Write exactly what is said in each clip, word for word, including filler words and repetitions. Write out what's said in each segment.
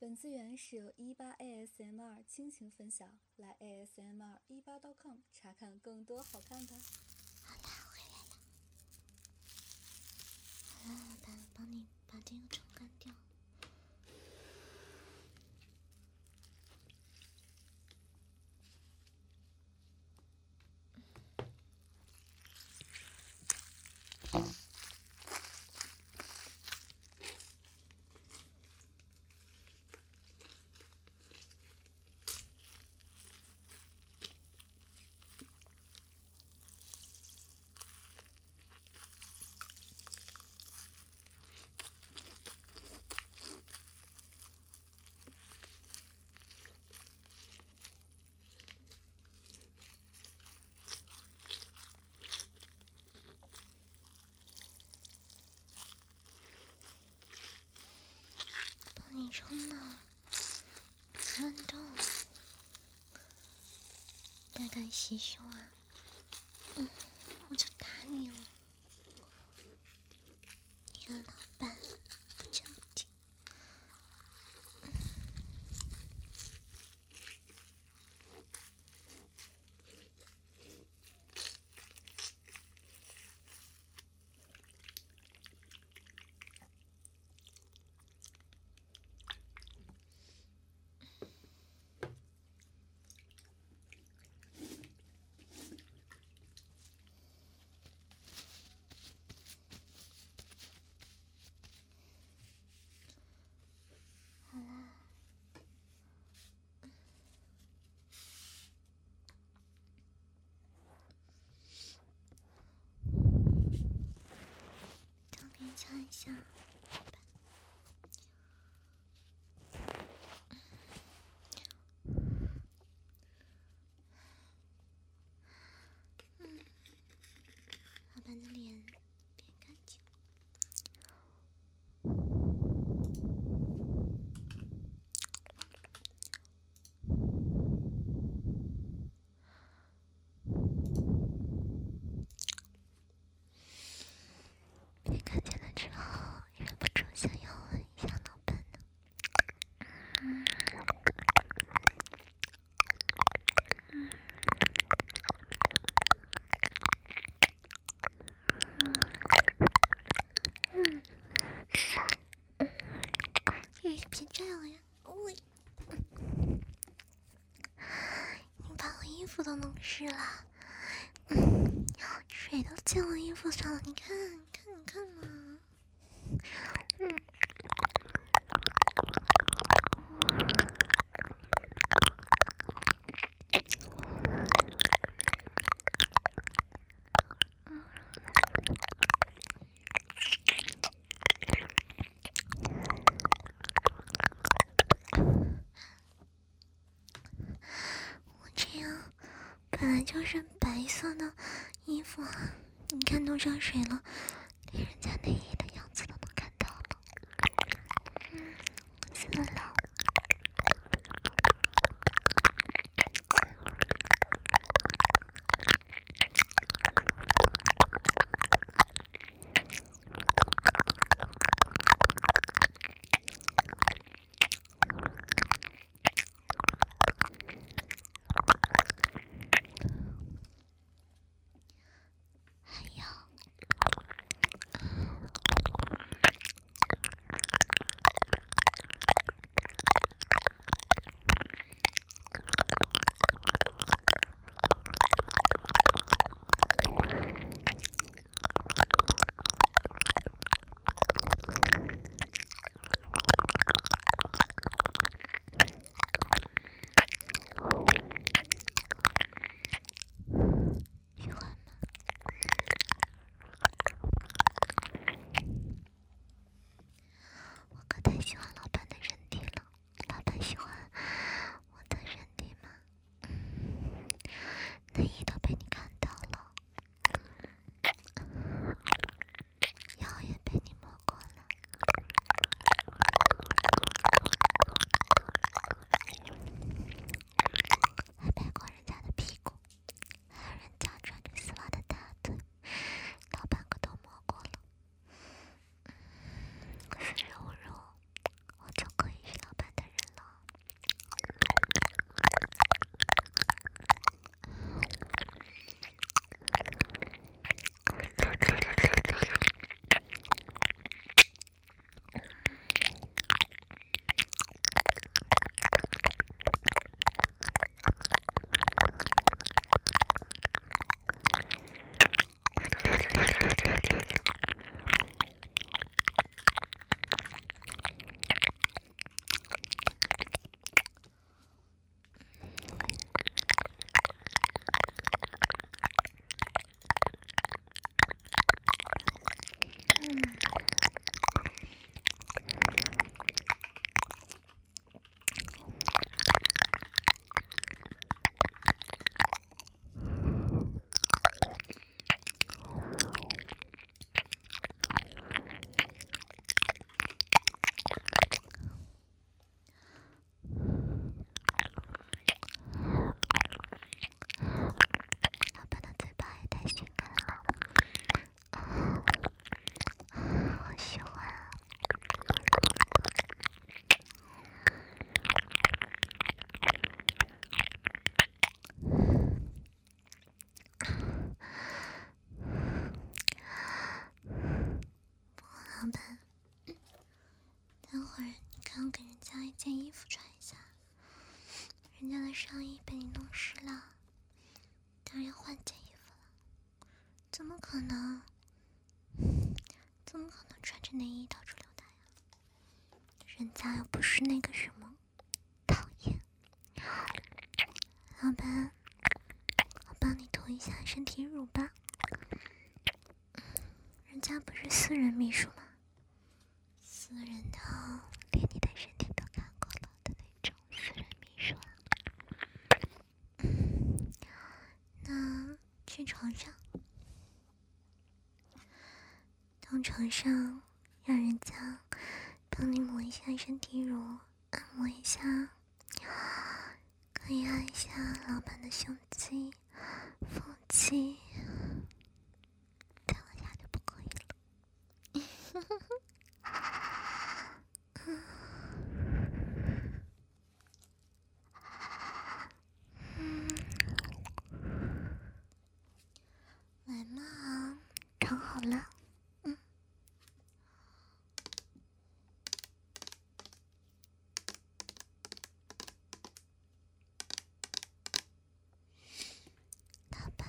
本资源是由一八 A S M R 倾情分享，来 A S M R 一八 .com 查看更多好看的。 好啦，我回来了。好啦，老板，帮你把这个冲干掉。你冲呢？乱动，胆敢袭胸啊！嗯，我就打你了。你个老板不正经。好啦，这边擦一下。嗯，老板的脸变干净。被看见了之后，忍不住想要吻一下老板呢。嗯。嗯。嗯。别别这样呀！喂，你把我衣服都弄湿了。嗯，水都溅我衣服上了，你看，你看，你看嘛。嗯。我这样本来就是白色的衣服，你看都沾水了，连人家内衣的样子都能看到了。嗯，死了。还有， 加一件衣服穿一下。人家的上衣被你弄湿了，当然要换件衣服了。怎么可能？怎么可能穿着内衣到处溜达呀？人家又不是那个什么，讨厌。老板，我帮你涂一下身体乳吧。人家不是私人秘书吗？私人到连你的身体都看过了的那种私人秘书。嗯，那去床上，到床上让人家帮你抹一下身体乳，按摩一下，可以按一下老板的胸肌、腹肌，再往下就不可以了。来嘛，躺好了。嗯。老板，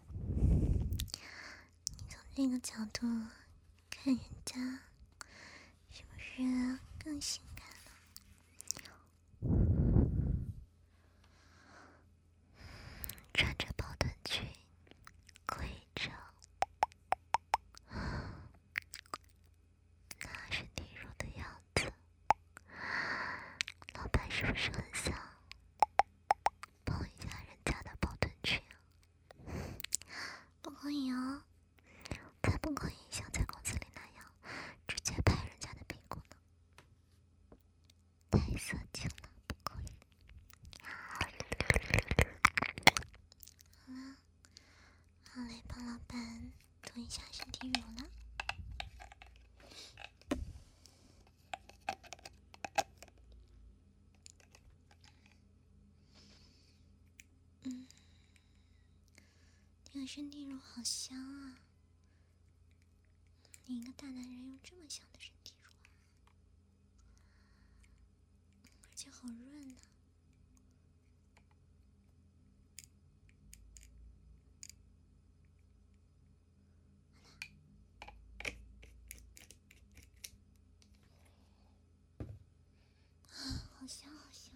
你从这个角度看人家，是不是更性感了？穿着包臀裙，跪着，拿身体乳的样子，老板是不是很想抱一下人家的包臀裙啊？不可以哦，才不可以像在公司里那样直接拍人家的屁股呢，太色情了，不可以。好了，好来帮老板涂一下身体乳了。嗯，这个身体乳好香啊！你一个大男人用这么香的身体乳啊，而且好润呢、啊，好香好香。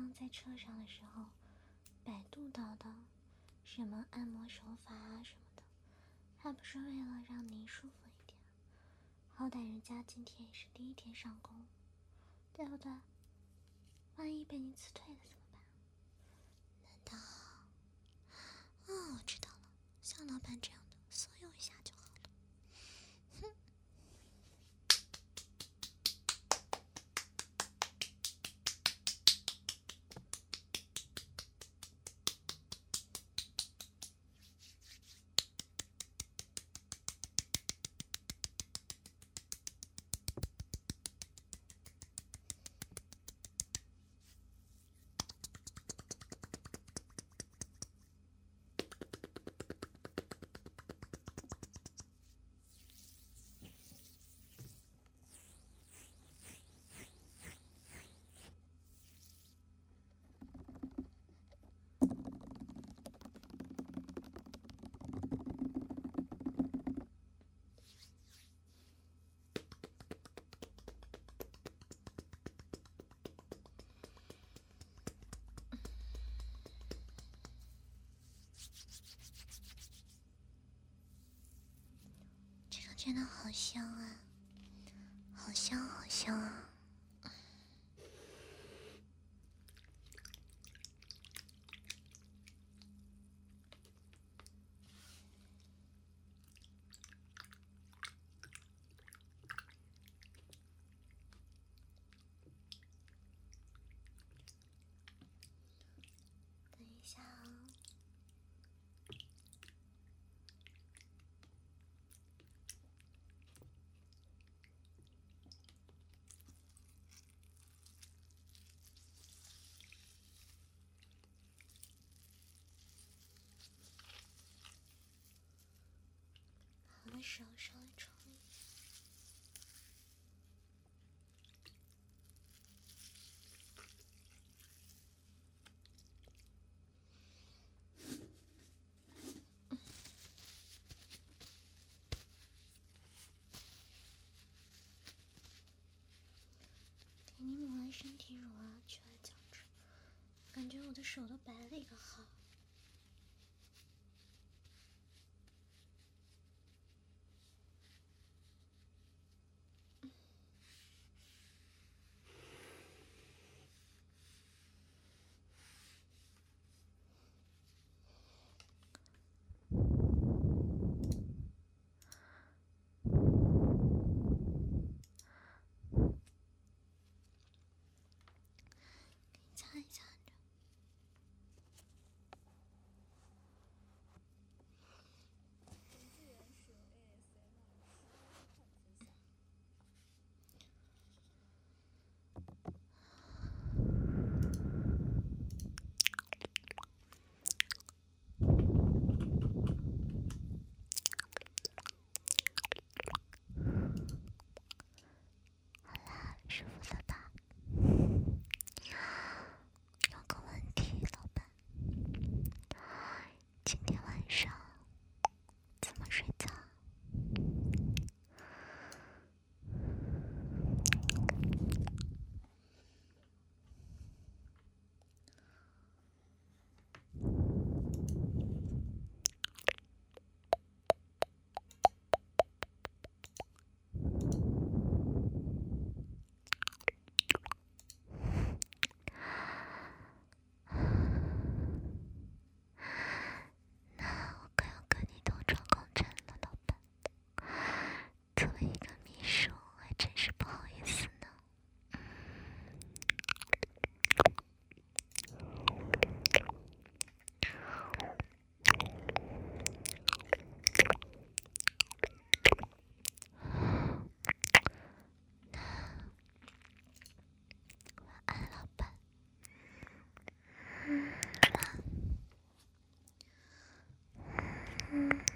刚在车上的时候百度到的什么按摩手法啊什么的，还不是为了让你舒服一点？好歹人家今天也是第一天上工，对不对？万一被你辞退了怎么办？难道……哦，我知道了，像老板这样的怂恿一下就好了。哼。这个真的好香啊，好香好香啊。等一下啊。我的手稍微冲一下。给你抹完身体乳啊，去了角质，感觉我的手都白了一个号。擦一擦着。 本资源是由 A S M R 七八刀 com 分享。 好啦，舒服了吧？有个问题，老板，今天晚上怎么睡觉？那我可要跟你同床共枕了，老板。作为一个秘书，还真是不好意思呢。晚安，老板。嗯。嗯。